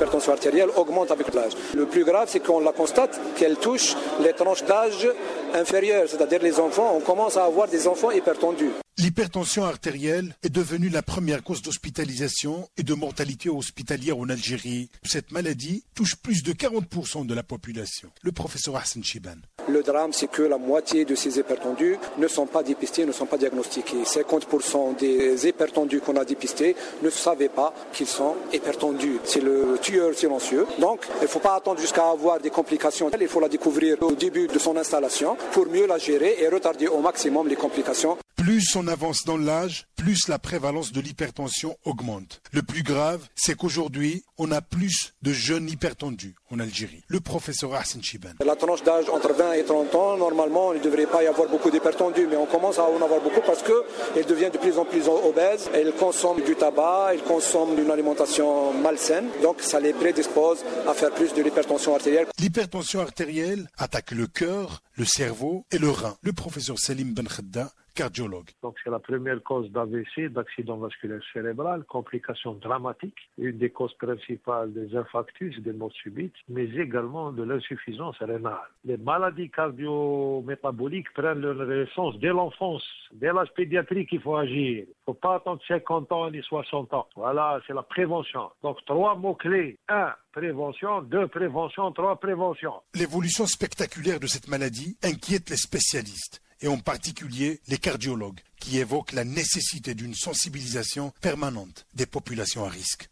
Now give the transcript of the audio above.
l'hypertension artérielle augmente avec l'âge. Le plus grave, c'est qu'on la constate qu'elle touche les tranches d'âge inférieures, c'est-à-dire les enfants. On commence à avoir des enfants hypertendus. L'hypertension artérielle est devenue la première cause d'hospitalisation et de mortalité hospitalière en Algérie. Cette maladie touche plus de 40% de la population. Le professeur Hassan Chiban. Le drame, c'est que la moitié de ces hypertendus ne sont pas dépistés, ne sont pas diagnostiqués. 50% des hypertendus qu'on a dépistés ne savaient pas qu'ils sont hypertendus. C'est le tueur silencieux. Donc, il ne faut pas attendre jusqu'à avoir des complications. Il faut la découvrir au début de son installation pour mieux la gérer et retarder au maximum les complications. Plus on avance dans l'âge, plus la prévalence de l'hypertension augmente. Le plus grave, c'est qu'aujourd'hui, on a plus de jeunes hypertendus en Algérie. Le professeur Hassan Chiban. La tranche d'âge entre 20 et 30 ans, normalement, il ne devrait pas y avoir beaucoup d'hypertendus, mais on commence à en avoir beaucoup parce qu'ils deviennent de plus en plus obèses. Ils consomment du tabac, ils consomment une alimentation malsaine, donc ça les prédispose à faire plus de l'hypertension artérielle. L'hypertension artérielle attaque le cœur, le cerveau et le rein. Le professeur Salim Ben Khadda, cardiologue. Donc c'est la première cause d'AVC, d'accident vasculaire cérébral, complications dramatiques, une des causes principales des infarctus, des morts subites, mais également de l'insuffisance rénale. Les maladies cardio-métaboliques prennent leur naissance dès l'enfance, dès l'âge pédiatrique, il faut agir. Il ne faut pas attendre 50 ans ni 60 ans. Voilà, c'est la prévention. Donc 3 mots-clés. 1. Prévention, 2. Prévention, 3. Prévention. L'évolution spectaculaire de cette maladie inquiète les spécialistes, et en particulier les cardiologues, qui évoquent la nécessité d'une sensibilisation permanente des populations à risque.